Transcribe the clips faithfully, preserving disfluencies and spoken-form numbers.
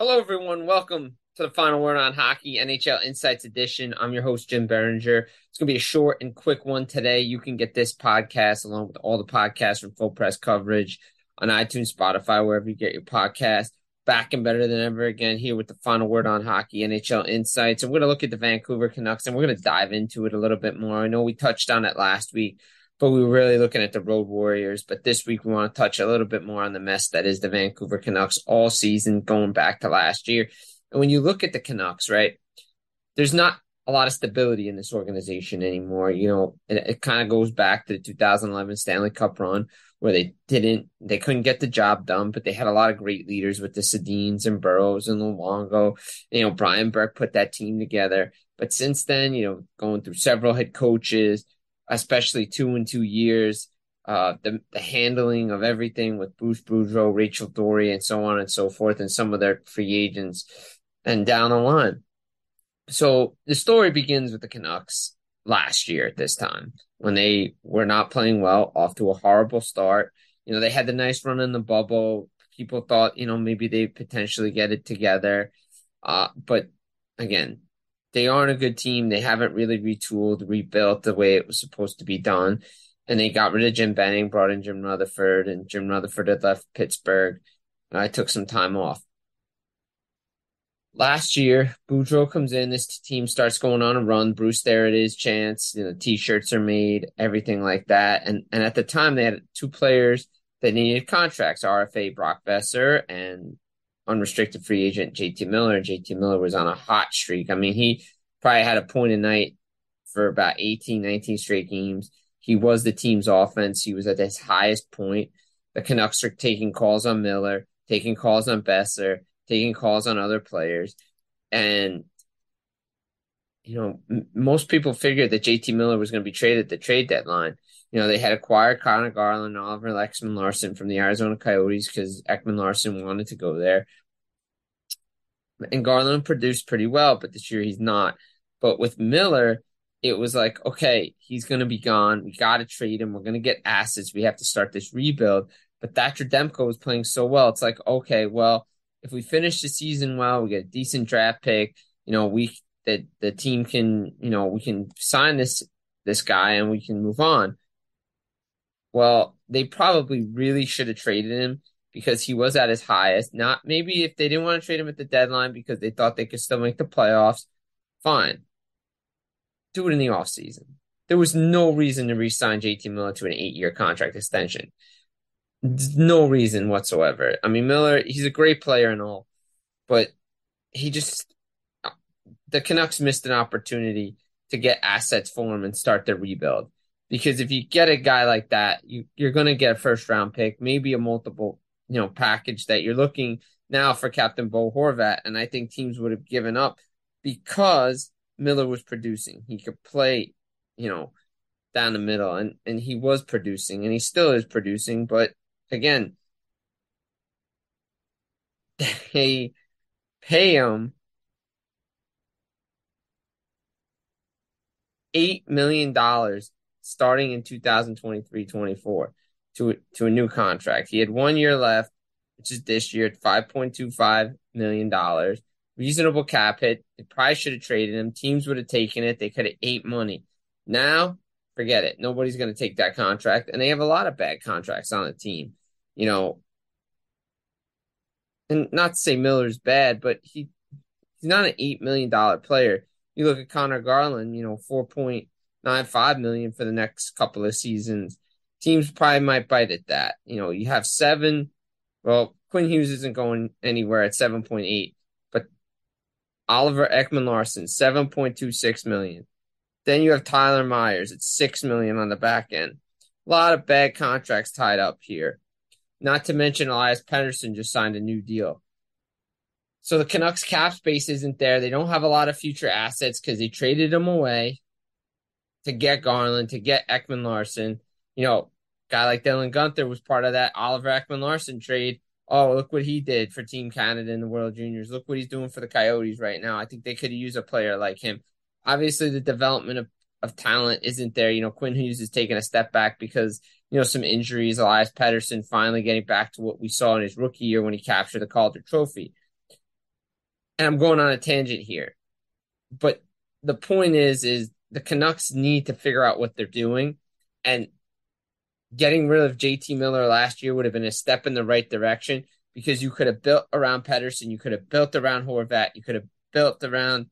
Hello, everyone. Welcome to the Final Word on Hockey N H L Insights Edition. I'm your host, Jim Berenger. It's going to be a short and quick one today. You can get this podcast along with all the podcasts from Full Press Coverage on iTunes, Spotify, wherever you get your podcast. Back and better than ever again here with the Final Word on Hockey N H L Insights. And we're going to look at the Vancouver Canucks and we're going to dive into it a little bit more. I know we touched on it last week, but we were really looking at the Road Warriors. But this week, we want to touch a little bit more on the mess that is the Vancouver Canucks all season, going back to last year. And when you look at the Canucks, right, there's not a lot of stability in this organization anymore. You know, it, it kind of goes back to the two thousand eleven Stanley Cup run where they didn't, they couldn't get the job done, but they had a lot of great leaders with the Sedins and Burrows and Luongo. You know, Brian Burke put that team together. But since then, you know, going through several head coaches, especially two in two years, uh, the, the handling of everything with Bruce Boudreau, Rachel Dory, and so on and so forth, and some of their free agents and down the line. So the story begins with the Canucks last year at this time when they were not playing well, off to a horrible start. You know, they had the nice run in the bubble. People thought, you know, maybe they potentially get it together. Uh, but again, they aren't a good team. They haven't really retooled, rebuilt the way it was supposed to be done. And they got rid of Jim Benning, brought in Jim Rutherford, and Jim Rutherford had left Pittsburgh. And I took some time off. Last year, Boudreau comes in. This team starts going on a run. Bruce, there it is, chance. You know, T-shirts are made, everything like that. And and at the time, they had two players that needed contracts: R F A Brock Besser and unrestricted free agent J T Miller. J T Miller was on a hot streak. I mean, he probably had a point a night for about eighteen, nineteen straight games. He was the team's offense. He was at his highest point. The Canucks are taking calls on Miller, taking calls on Besser, taking calls on other players. And, you know, m- most people figured that J T Miller was going to be traded at the trade deadline. You know, they had acquired Connor Garland and Oliver Ekman-Larsson from the Arizona Coyotes because Ekman-Larsson wanted to go there. And Garland produced pretty well, but this year he's not. But with Miller, it was like, okay, he's going to be gone. We got to trade him. We're going to get assets. We have to start this rebuild. But Thatcher Demko was playing so well. It's like, okay, well, if we finish the season well, we get a decent draft pick, you know, we that the team can, you know, we can sign this this guy and we can move on. Well, they probably really should have traded him because he was at his highest. Not maybe if they didn't want to trade him at the deadline because they thought they could still make the playoffs, fine. Do it in the offseason. There was no reason to re-sign J T Miller to an eight-year contract extension. No reason whatsoever. I mean, Miller, he's a great player and all, but he just, the Canucks missed an opportunity to get assets for him and start the rebuild. Because if you get a guy like that, you, you're going to get a first round pick, maybe a multiple, you know, package that you're looking now for Captain Bo Horvat. And I think teams would have given up because Miller was producing. He could play, you know, down the middle and, and he was producing and he still is producing. But again, they pay him eight million dollars starting in two thousand twenty-three twenty-four to, to a new contract. He had one year left, which is this year at five point two five million dollars. Reasonable cap hit. They probably should have traded him. Teams would have taken it. They could have ate money. Now, forget it. Nobody's going to take that contract. And they have a lot of bad contracts on the team. You know, and not to say Miller's bad, but he he's not an eight million dollars player. You look at Connor Garland, you know, four point nine five million dollars for the next couple of seasons. Teams probably might bite at that. You know, you have seven. Well, Quinn Hughes isn't going anywhere at seven point eight, but Oliver Ekman-Larsson, seven point two six million dollars. Then you have Tyler Myers at six million dollars on the back end. A lot of bad contracts tied up here. Not to mention Elias Pettersson just signed a new deal. So the Canucks cap space isn't there. They don't have a lot of future assets because they traded them away to get Garland, to get Ekman-Larsson. You know, a guy like Dylan Guenther was part of that Oliver Ekman-Larsson trade. Oh, look what he did for Team Canada in the World Juniors. Look what he's doing for the Coyotes right now. I think they could use a player like him. Obviously, the development of, of talent isn't there. You know, Quinn Hughes is taking a step back because, you know, some injuries. Elias Pettersson finally getting back to what we saw in his rookie year when he captured the Calder Trophy. and I'm going on a tangent here, but the point is, is the Canucks need to figure out what they're doing, and getting rid of J T Miller last year would have been a step in the right direction because you could have built around Pettersson, you could have built around Horvat, you could have built around,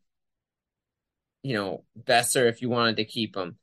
you know, Besser if you wanted to keep him.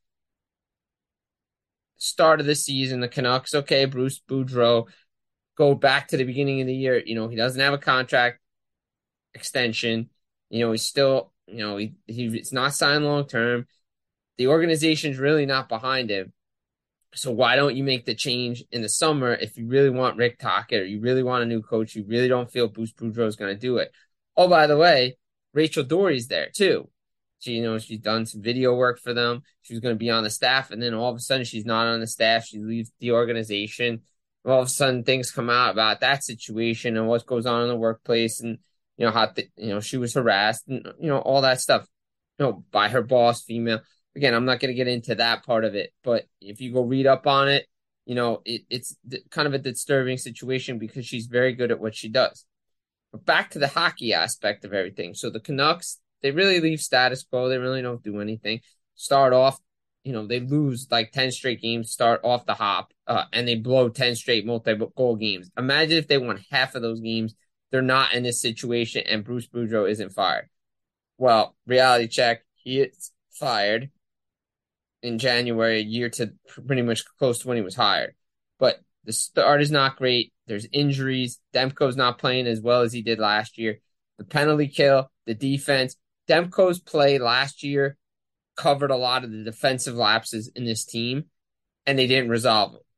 Start of the season, the Canucks, okay, Bruce Boudreau, go back to the beginning of the year. You know, he doesn't have a contract extension. You know, he's still, you know, he, he's not signed long term. The organization's really not behind him. So why don't you make the change in the summer if you really want Rick Tocchet or you really want a new coach, you really don't feel Bruce Boudreau is going to do it. Oh, by the way, Rachel Doerrie's there too. She, you know, she's done some video work for them. She was going to be on the staff, and then all of a sudden she's not on the staff. She leaves the organization. All of a sudden things come out about that situation and what goes on in the workplace, and you know how th- you know she was harassed and you know all that stuff, you know, by her boss, female. Again, I'm not going to get into that part of it, but if you go read up on it, you know, it, it's kind of a disturbing situation because she's very good at what she does. But back to the hockey aspect of everything. So the Canucks, they really leave status quo. They really don't do anything. Start off, you know, they lose like ten straight games, start off the hop, uh, and they blow ten straight multi-goal games. Imagine if they won half of those games, they're not in this situation, and Bruce Boudreau isn't fired. Well, reality check, he is fired in January, a year to pretty much close to when he was hired. But the start is not great. There's injuries. Demko's not playing as well as he did last year. The penalty kill, the defense. Demko's play last year covered a lot of the defensive lapses in this team, and they didn't resolve them.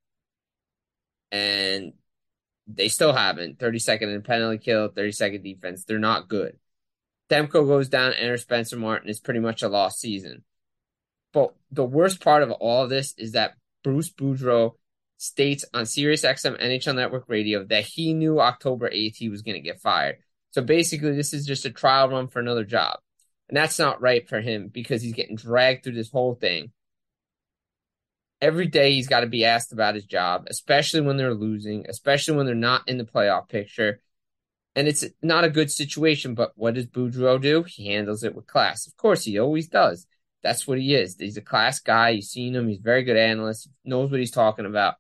And they still haven't. thirty-second in penalty kill, thirty-second defense. They're not good. Demko goes down, enters Spencer Martin. It's pretty much a lost season. But the worst part of all of this is that Bruce Boudreau states on SiriusXM N H L Network Radio that he knew October eighth he was going to get fired. So basically, this is just a trial run for another job. And that's not right for him because he's getting dragged through this whole thing. Every day he's got to be asked about his job, especially when they're losing, especially when they're not in the playoff picture. And it's not a good situation, but what does Boudreau do? He handles it with class. Of course, he always does. That's what he is. He's a class guy. You've seen him. He's a very good analyst. He knows what he's talking about.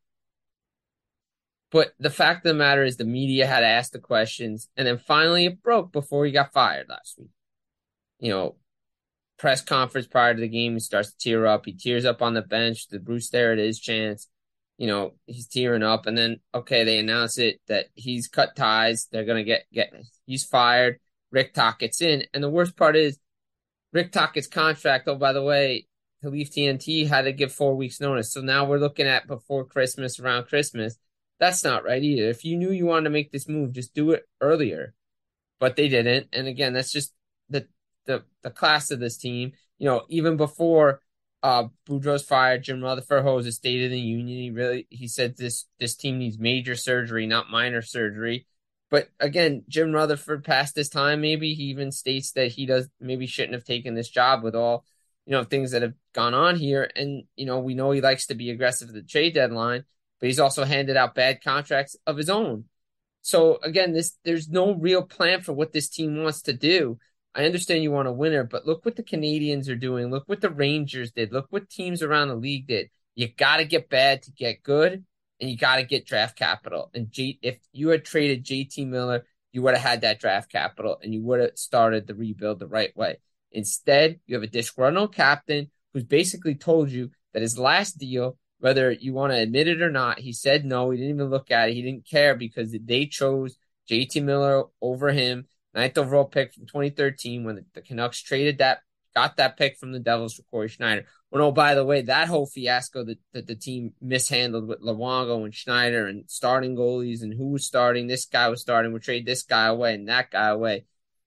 But the fact of the matter is the media had asked the questions, and then finally it broke before he got fired last week. You know, press conference prior to the game, he starts to tear up. He tears up on the bench. The Bruce there it is chance. You know, he's tearing up. And then, okay, they announce it that he's cut ties. They're going to get, get, he's fired. Rick Tocchet's in. And the worst part is, Rick Tocchet's contract, oh, by the way, to leave T N T had to give four weeks notice. So now we're looking at before Christmas, around Christmas. That's not right either. If you knew you wanted to make this move, just do it earlier. But they didn't. And again, that's just the the the class of this team. You know, even before uh, Boudreau's fired, Jim Rutherford holds a State of the Union. He really he said this this team needs major surgery, not minor surgery. But again, Jim Rutherford past this time, maybe he even states that he does maybe shouldn't have taken this job with all, you know, things that have gone on here. And, you know, we know he likes to be aggressive at the trade deadline, but he's also handed out bad contracts of his own. So again, this there's no real plan for what this team wants to do. I understand you want a winner, but look what the Canadians are doing. Look what the Rangers did. Look what teams around the league did. You got to get bad to get good. And you got to get draft capital. And G, if you had traded J T Miller, you would have had that draft capital and you would have started the rebuild the right way. Instead, you have a disgruntled captain who's basically told you that his last deal, whether you want to admit it or not, he said no. He didn't even look at it. He didn't care because they chose J T Miller over him, ninth overall pick from twenty thirteen when the, the Canucks traded that, got that pick from the Devils for Corey Schneider. Well, oh, by the way, that whole fiasco that, that the team mishandled with Luongo and Schneider and starting goalies and who was starting, this guy was starting, we trade this guy away and that guy away.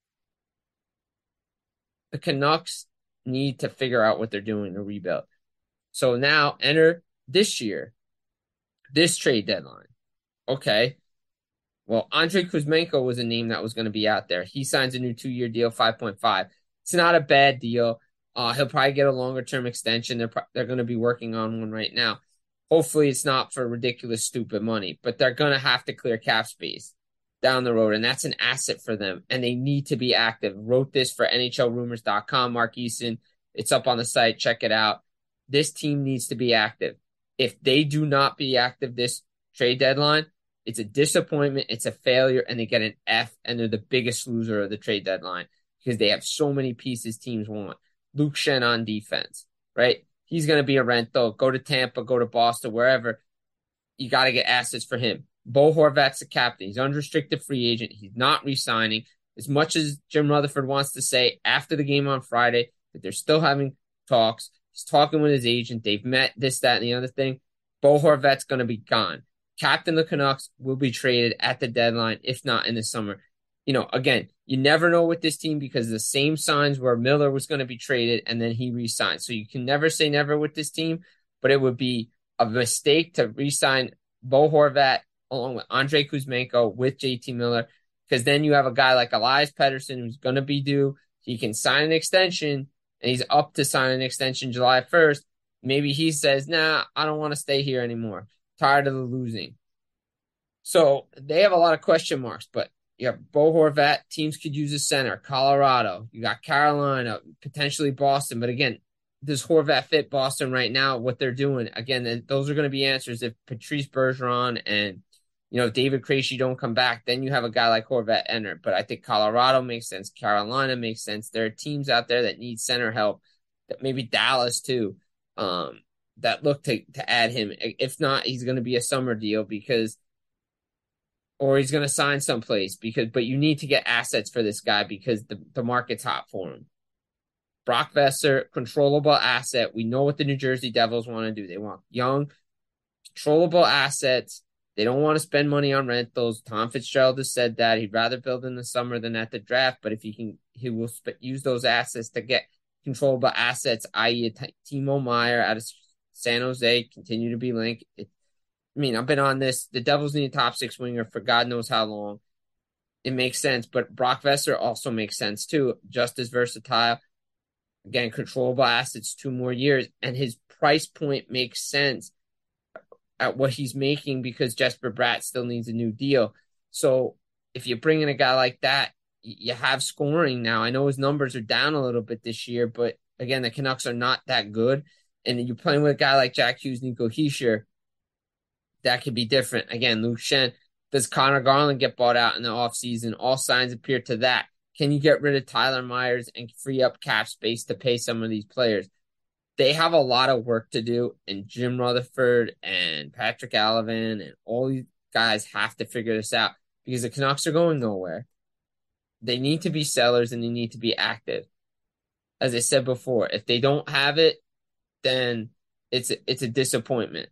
The Canucks need to figure out what they're doing to rebuild. So now enter this year, this trade deadline. Okay. Well, Andrei Kuzmenko was a name that was going to be out there. He signs a new two-year deal, five point five. It's not a bad deal. Uh, he'll probably get a longer-term extension. They're they're going to be working on one right now. Hopefully, it's not for ridiculous, stupid money, but they're going to have to clear cap space. down the road, and that's an asset for them, and they need to be active. Wrote this for N H L rumors dot com, Mark Eason. It's up on the site. Check it out. This team needs to be active. If they do not be active this trade deadline, it's a disappointment, it's a failure, and they get an F, and they're the biggest loser of the trade deadline because they have so many pieces teams want. Luke Schenn on defense, right? He's going to be a rental. Go to Tampa, go to Boston, wherever. You got to get assets for him. Bo Horvat's the captain. He's unrestricted free agent. He's not re-signing. As much as Jim Rutherford wants to say after the game on Friday that they're still having talks, he's talking with his agent. They've met this, that, and the other thing. Bo Horvat's going to be gone. Captain of the Canucks will be traded at the deadline, if not in the summer. You know, again, you never know with this team because the same signs where Miller was going to be traded and then he re-signed. So you can never say never with this team, but it would be a mistake to re-sign Bo Horvat along with Andrei Kuzmenko with J T Miller, because then you have a guy like Elias Pettersson who's going to be due. He can sign an extension, and he's up to sign an extension July first. Maybe he says, nah, I don't want to stay here anymore. Tired of the losing. So they have a lot of question marks, but you have Bo Horvat. Teams could use a center. Colorado. You got Carolina, potentially Boston. But again, does Horvat fit Boston right now? What they're doing? Again, those are going to be answers if Patrice Bergeron and, you know, David Krejci don't come back. Then you have a guy like Horvat enter. But I think Colorado makes sense. Carolina makes sense. There are teams out there that need center help. That maybe Dallas too. Um, that look to to add him. If not, he's going to be a summer deal because, or he's going to sign someplace because. But you need to get assets for this guy because the the market's hot for him. Brock Boeser, controllable asset. We know what the New Jersey Devils want to do. They want young, controllable assets. They don't want to spend money on rentals. Tom Fitzgerald has said that he'd rather build in the summer than at the draft. But if he can, he will sp- use those assets to get controllable assets, that is, T- Timo Meier out of San Jose, continue to be linked. It, I mean, I've been on this. The Devils need a top six winger for God knows how long. It makes sense, but Brock Boeser also makes sense too. Just as versatile. Again, controllable assets, two more years, and his price point makes sense at what he's making because Jesper Bratt still needs a new deal. So if you bring in a guy like that, you have scoring now. I know his numbers are down a little bit this year, but again, the Canucks are not that good. And you're playing with a guy like Jack Hughes, Nico Hischier, that could be different. Again, Luke Schenn. Does Connor Garland get bought out in the offseason? All signs appear to that. Can you get rid of Tyler Myers and free up cap space to pay some of these players? They have a lot of work to do, and Jim Rutherford and Patrick Allen and all these guys have to figure this out because the Canucks are going nowhere. They need to be sellers and they need to be active. As I said before, if they don't have it, then it's a, it's a disappointment.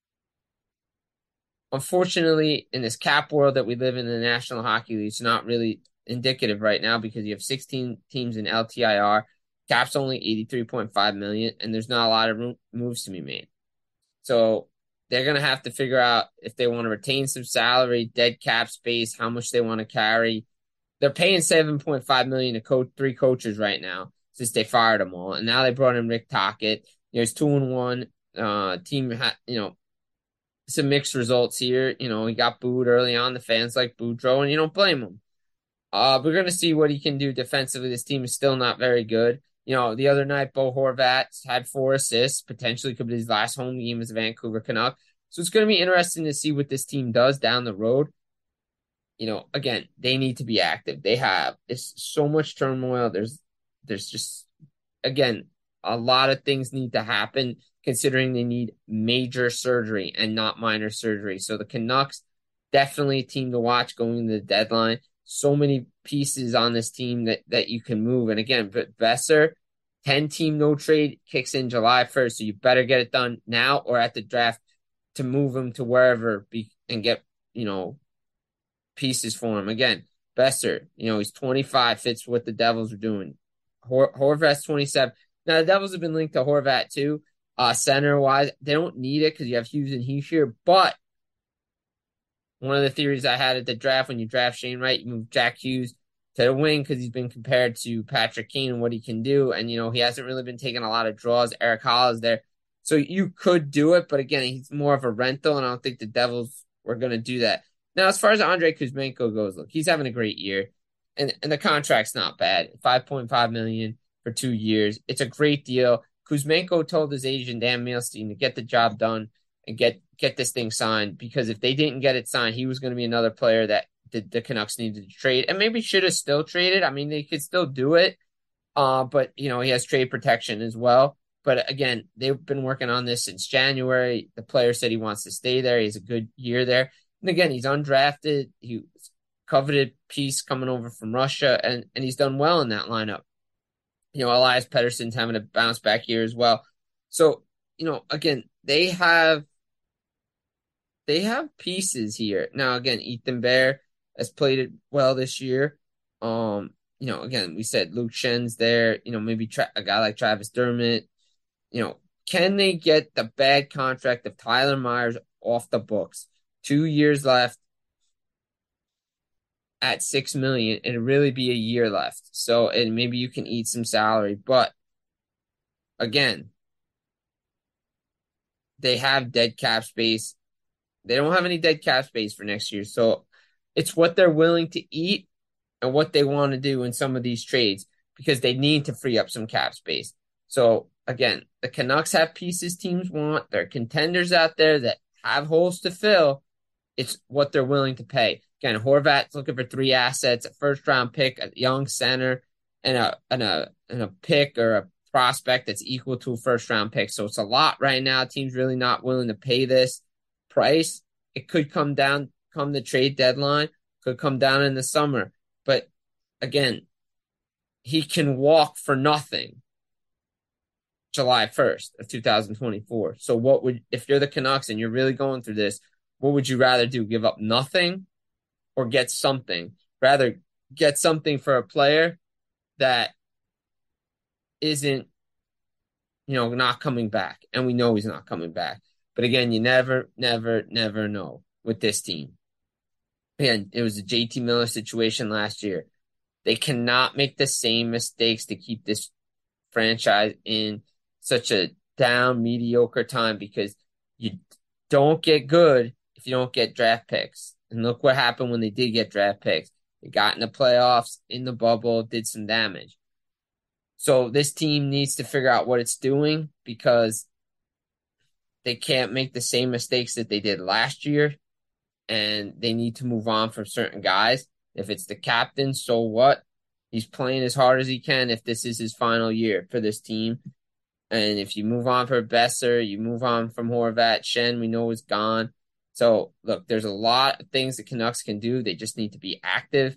Unfortunately, in this cap world that we live in, the National Hockey League, it's not really indicative right now because you have sixteen teams in L T I R. Cap's only eighty-three point five million dollars, and there's not a lot of room, moves to be made. So they're going to have to figure out if they want to retain some salary, dead cap space, how much they want to carry. They're paying seven point five million dollars to coach three coaches right now since they fired them all, and now they brought in Rick Tocchet. There's two and one. Uh, team, ha- you know, some mixed results here. You know, he got booed early on. The fans like Boudreaux, and you don't blame him. Uh, we're going to see what he can do defensively. This team is still not very good. You know, the other night, Bo Horvat had four assists, potentially could be his last home game as a Vancouver Canuck. So it's going to be interesting to see what this team does down the road. You know, again, they need to be active. They have it's so much turmoil. There's, there's just, again, a lot of things need to happen considering they need major surgery and not minor surgery. So the Canucks, definitely a team to watch going to the deadline. So many pieces on this team that, that you can move. And again, Boeser, ten-team no trade kicks in July first. So you better get it done now or at the draft to move him to wherever be, and get, you know, pieces for him. Again, Boeser, you know, he's twenty-five, fits what the Devils are doing. Hor- Horvat's twenty-seven. Now, the Devils have been linked to Horvat too. Uh, center-wise, they don't need it because you have Hughes and Hischier, but one of the theories I had at the draft, when you draft Shane Wright, you move Jack Hughes to the wing because he's been compared to Patrick Kane and what he can do. And, you know, he hasn't really been taking a lot of draws. Eric Hall is there. So you could do it, but again, he's more of a rental, and I don't think the Devils were going to do that. Now, as far as Andrei Kuzmenko goes, look, he's having a great year, and and the contract's not bad. five point five million dollars for two years. It's a great deal. Kuzmenko told his agent Dan Milstein to get the job done and get get this thing signed, because if they didn't get it signed, he was going to be another player that the, the Canucks needed to trade, and maybe should have still traded. I mean, they could still do it, uh, but you know he has trade protection as well. But again, they've been working on this since January. The player said he wants to stay there. He has a good year there. And again, he's undrafted. He was coveted piece coming over from Russia, and, and he's done well in that lineup. You know, Elias Pettersson's having a bounce back year as well. So, you know, again, they have they have pieces here. Now, again, Ethan Bear has played it well this year. Um, you know, again, we said Luke Schen's there. You know, maybe tra- a guy like Travis Dermott. You know, can they get the bad contract of Tyler Myers off the books? Two years left at six million, and really be a year left. So, and maybe you can eat some salary, but again, they have dead cap space. They don't have any dead cap space for next year. So it's what they're willing to eat and what they want to do in some of these trades, because they need to free up some cap space. So again, the Canucks have pieces teams want. There are contenders out there that have holes to fill. It's what they're willing to pay. Again, Horvat's looking for three assets: a first round pick, a young center, and a and a and a pick or a prospect that's equal to a first round pick. So it's a lot right now. Teams really not willing to pay this price. It could come down come the trade deadline, could come down in the summer. But again, he can walk for nothing July first of two thousand twenty-four. So what would, if you're the Canucks and you're really going through this, what would you rather do? Give up nothing or get something? Rather get something for a player that isn't, you know, not coming back. And we know he's not coming back. But again, you never, never, never know with this team. Again, it was a J T Miller situation last year. They cannot make the same mistakes to keep this franchise in such a down, mediocre time, because you don't get good if you don't get draft picks. And look what happened when they did get draft picks. They got in the playoffs, in the bubble, did some damage. So this team needs to figure out what it's doing, because they can't make the same mistakes that they did last year, and they need to move on from certain guys. If it's the captain, so what? He's playing as hard as he can if this is his final year for this team. And if you move on for Boeser, you move on from Horvat, Schenn, we know is gone. So, look, there's a lot of things the Canucks can do. They just need to be active.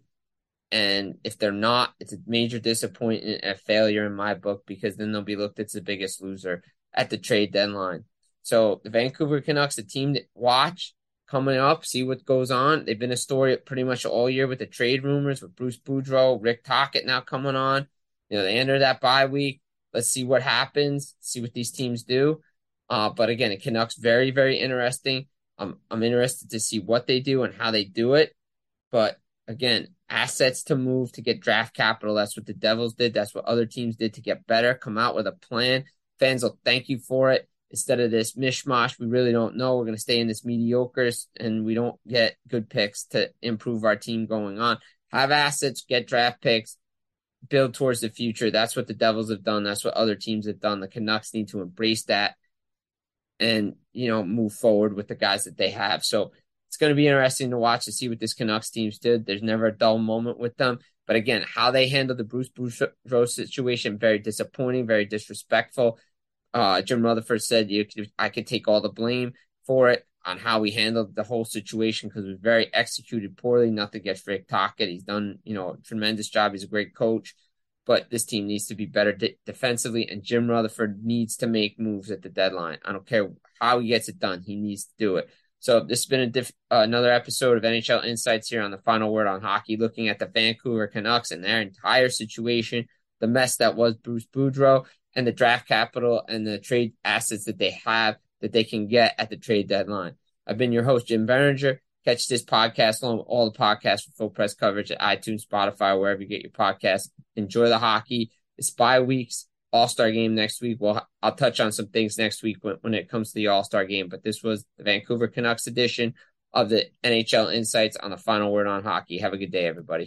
And if they're not, it's a major disappointment and a failure in my book, because then they'll be looked at as the biggest loser at the trade deadline. So the Vancouver Canucks, the team to watch coming up, see what goes on. They've been a story pretty much all year with the trade rumors with Bruce Boudreau, Rick Tocchet now coming on. You know, they enter that bye week. Let's see what happens, see what these teams do. Uh, but again, the Canucks, very, very interesting. I'm, I'm interested to see what they do and how they do it. But again, assets to move to get draft capital. That's what the Devils did. That's what other teams did to get better, come out with a plan. Fans will thank you for it. Instead of this mishmash, we really don't know. We're going to stay in this mediocre, and we don't get good picks to improve our team going on. Have assets, get draft picks, build towards the future. That's what the Devils have done. That's what other teams have done. The Canucks need to embrace that and, you know, move forward with the guys that they have. So it's going to be interesting to watch to see what this Canucks teams did. There's never a dull moment with them. But again, how they handled the Bruce Boudreau situation, very disappointing, very disrespectful. Uh, Jim Rutherford said you could, I could take all the blame for it on how we handled the whole situation, because it was very executed poorly. Nothing against Rick Tocchet. He's done, you know, a tremendous job. He's a great coach. But this team needs to be better de- defensively, and Jim Rutherford needs to make moves at the deadline. I don't care how he gets it done. He needs to do it. So this has been a diff- uh, another episode of N H L Insights here on the Final Word on Hockey, looking at the Vancouver Canucks and their entire situation, the mess that was Bruce Boudreau, and the draft capital and the trade assets that they have that they can get at the trade deadline. I've been your host, Jim Berenger. Catch this podcast along with all the podcasts for full press coverage at iTunes, Spotify, wherever you get your podcasts. Enjoy the hockey. It's bye weeks, All-Star game next week. Well, I'll touch on some things next week when, when it comes to the All-Star game, but this was the Vancouver Canucks edition of the N H L Insights on the Final Word on Hockey. Have a good day, everybody.